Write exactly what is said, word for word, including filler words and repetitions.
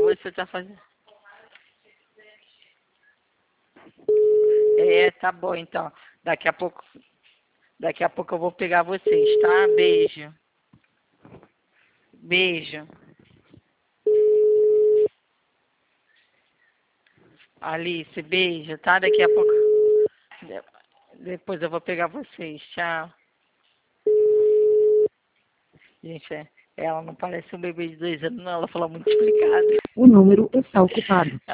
você tá fazendo. É, tá bom, então. Daqui a pouco, daqui a pouco eu vou pegar vocês, tá? Beijo. Beijo. Alice, beijo, tá? Daqui a pouco. Depois eu vou pegar vocês. Tchau. Gente, é, ela não parece um bebê de dois anos, não. Ela fala muito explicado. O número está ocupado.